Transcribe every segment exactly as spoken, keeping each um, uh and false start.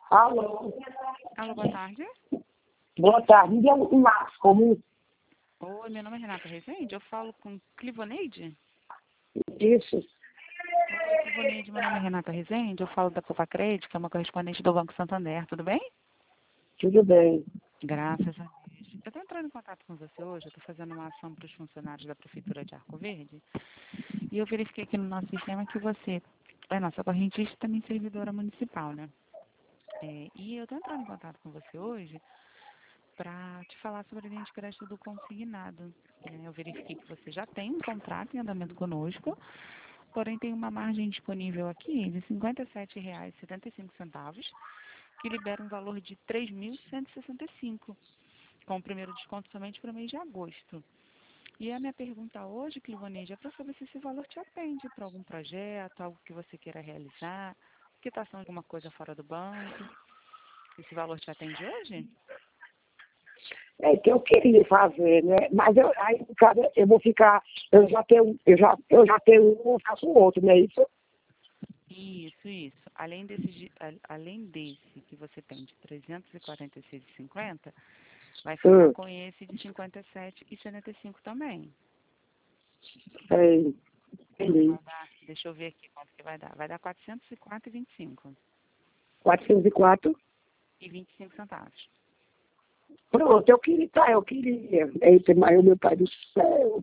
Alô? Alô, boa tarde. Boa tarde. Me dê um um lápis comum. Oi, meu nome é Renata Rezende, eu falo com Clivoneide. Isso. Oi, Clivoneide, meu nome é Renata Rezende, eu falo da Copacred, que é uma correspondente do Banco Santander, tudo bem? Tudo bem. Graças a Deus. Eu estou entrando em contato com você hoje, eu estou fazendo uma ação para os funcionários da Prefeitura de Arco Verde, e eu verifiquei aqui no nosso sistema que você é nossa correntista e também servidora municipal, né? É, e eu estou entrando em contato com você hoje para te falar sobre a linha de crédito do consignado. É, eu verifiquei que você já tem um contrato em andamento conosco, porém tem uma margem disponível aqui de cinquenta e sete reais e setenta e cinco centavos, que libera um valor de três mil cento e sessenta e cinco reais, com o primeiro desconto somente para o mês de agosto. E a minha pergunta hoje, Clivoneide, é para saber se esse valor te atende para algum projeto, algo que você queira realizar, quitação de alguma coisa fora do banco. Esse valor te atende hoje? É que eu queria fazer, né? Mas eu, aí, cara, eu vou ficar, eu já tenho, eu já, eu já tenho um, eu faço o outro, não é isso? Isso, isso. Além desse, de- a- além desse que você tem de trezentos e quarenta e seis reais e cinquenta centavos, vai ficar Hum, com esse de cinquenta e sete reais e setenta e cinco centavos também. sei. Vai Entendi. dar, deixa eu ver aqui quanto que vai dar. Vai dar quatrocentos e quatro reais e vinte e cinco centavos. quatrocentos e quatro. E vinte e cinco centavos. Pronto, eu queria, tá, eu queria. Eita, mas meu pai do céu.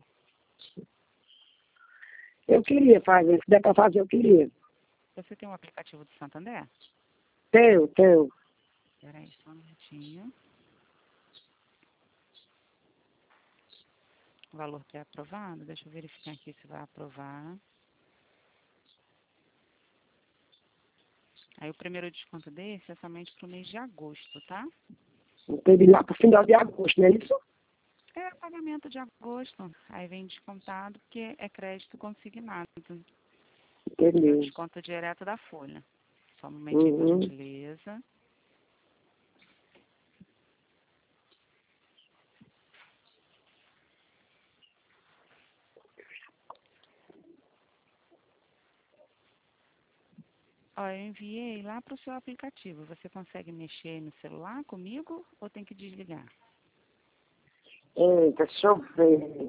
Eu queria fazer, se der pra fazer, eu queria. Você tem um aplicativo do Santander? Tenho, tenho. Peraí, só um minutinho. O valor que é aprovado, deixa eu verificar aqui se vai aprovar. Aí o primeiro desconto desse é somente para o mês de agosto, tá? Teve lá pro final de agosto, não é isso? É pagamento de agosto. Aí vem descontado porque é crédito consignado. É o Entendeu? desconto direto da folha. Só um momentinho, por Uhum. gentileza. Ó, eu enviei lá para o seu aplicativo. Você consegue mexer no celular comigo ou tem que desligar? Eita, deixa eu ver.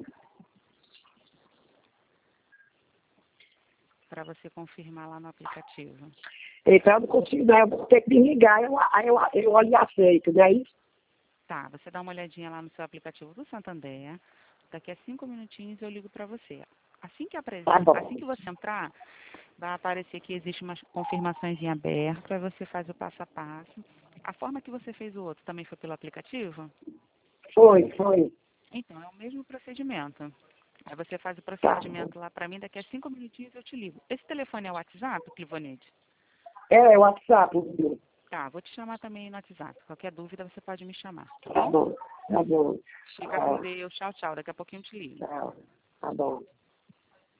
Para você confirmar lá no aplicativo. Então eu não consigo, não, eu vou ter que desligar, eu, aí eu, eu olho e aceito, não é isso? Tá, você dá uma olhadinha lá no seu aplicativo do Santander. Daqui a cinco minutinhos eu ligo para você. Assim que, Tá apresen- bom. assim que você entrar, vai aparecer que existe umas confirmações em aberto, aí você faz o passo a passo. A forma que você fez o outro também foi pelo aplicativo? Foi, foi. Então, é o mesmo procedimento. Aí você faz o Tá. procedimento lá para mim, daqui a cinco minutinhos eu te ligo. Esse telefone é o WhatsApp, Clivonide? É, o WhatsApp. Viu? Tá, vou te chamar também no WhatsApp. Qualquer dúvida você pode me chamar, tá Tá bom? bom, tá bom. Fica com Tchau, Deus. Tchau, tchau. Daqui a pouquinho eu te ligo. tchau. Tá bom.